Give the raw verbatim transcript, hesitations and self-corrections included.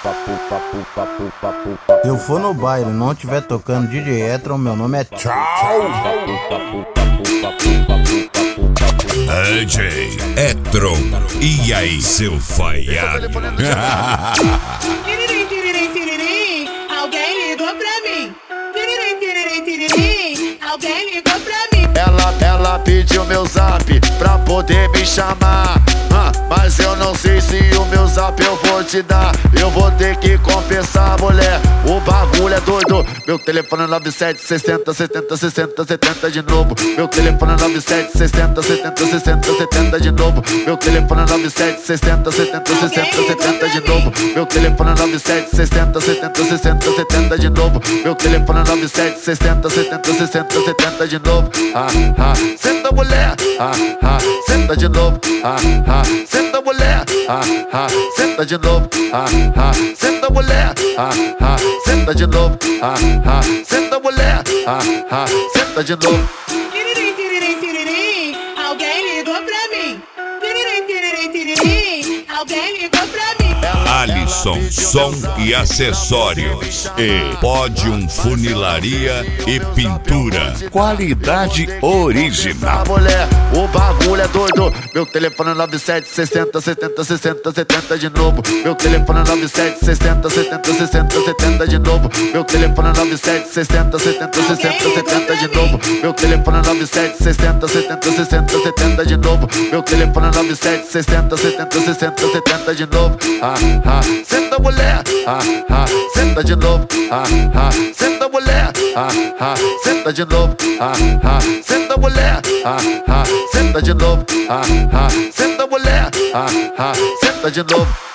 Se eu for no baile e não tiver tocando D J Etron, meu nome é tchau. D J Etron, e aí, seu falhado? Alguém ligou pra mim. Alguém ligou pra mim. Ela, ela pediu meu zap pra poder me chamar, ah, mas eu não sei se o meu zap eu vou te dar. Eu vou ter que confessar, mulher, o bagulho é doido. Meu telefone é nove sete sessenta setenta sessenta setenta de novo. Meu telefone é nove sete sessenta setenta sessenta setenta de novo. Meu telefone é nove sete sessenta setenta sessenta setenta de novo. Meu telefone é nove sete sessenta setenta sessenta setenta de novo. Meu telefone é nove sete sessenta setenta sessenta setenta de novo. Ah, ah, senta mulher, ah, ah, senta de novo, ah, ah, senta mulher, ah, ah, senta de novo, ah, ah, senta mulher, ah, ah, senta de novo, ah, ah, senta mulher, ah, ah, senta de novo. Alguém ligou pra mim. Alguém ligou pra mim. Alisson, som e acessórios. E Pódium Funilaria e Pintura. Qualidade original. Mulher, o bagulho é doido. Meu telefone é nove sete sessenta setenta sessenta setenta de novo. Meu telefone é nove sete sessenta setenta sessenta setenta de novo. Meu telefone é nove sete sessenta setenta sessenta setenta de novo. Meu telefone é nove sete sessenta setenta sessenta setenta de novo. Meu telefone é nove sete sessenta setenta sessenta setenta de novo. Ah, ah, senta mulher, ah, ah, senta de novo, ah, ah, senta mulher, ah, ah, senta de novo, ah, ah, senta mulher, ah, ah, senta de novo, ah, ah, senta mulher, ah, ah, senta de novo.